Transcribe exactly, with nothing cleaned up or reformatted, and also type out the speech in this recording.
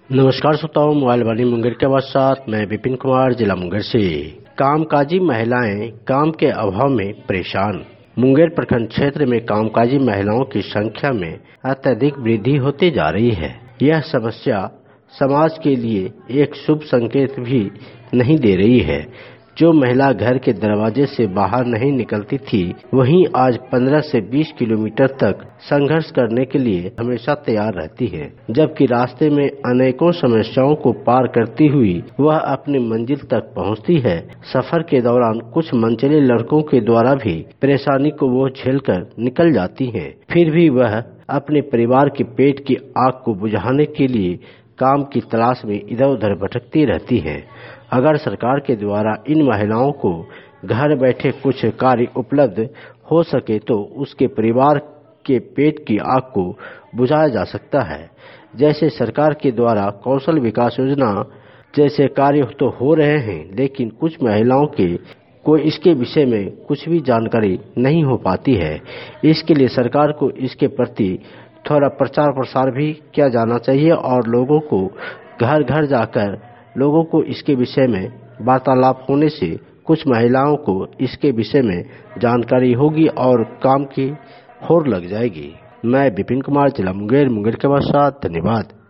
नमस्कार श्रोताओं, मोबाइल वाणी मुंगेर के बाद साथ मैं विपिन कुमार, जिला मुंगेर से। कामकाजी महिलाएं काम के अभाव में परेशान। मुंगेर प्रखंड क्षेत्र में कामकाजी महिलाओं की संख्या में अत्यधिक वृद्धि होती जा रही है। यह समस्या समाज के लिए एक शुभ संकेत भी नहीं दे रही है। जो महिला घर के दरवाजे से बाहर नहीं निकलती थी, वहीं आज पंद्रह से बीस किलोमीटर तक संघर्ष करने के लिए हमेशा तैयार रहती है, जबकि रास्ते में अनेकों समस्याओं को पार करती हुई वह अपनी मंजिल तक पहुंचती है। सफर के दौरान कुछ मनचले लड़कों के द्वारा भी परेशानी को वो झेलकर निकल जाती हैं, फिर भी वह अपने परिवार के पेट की आग को बुझाने के लिए काम की तलाश में इधर उधर भटकती रहती हैं। अगर सरकार के द्वारा इन महिलाओं को घर बैठे कुछ कार्य उपलब्ध हो सके तो उसके परिवार के पेट की आग को बुझाया जा सकता है। जैसे सरकार के द्वारा कौशल विकास योजना जैसे कार्य तो हो रहे हैं, लेकिन कुछ महिलाओं के को इसके विषय में कुछ भी जानकारी नहीं हो पाती है। इसके लिए सरकार को इसके प्रति थोड़ा प्रचार प्रसार भी किया जाना चाहिए और लोगों को घर घर जाकर लोगों को इसके विषय में वार्तालाप होने से कुछ महिलाओं को इसके विषय में जानकारी होगी और काम की होड़ लग जाएगी। मैं विपिन कुमार, जिला मुंगेर, मुंगेर के बाद। धन्यवाद।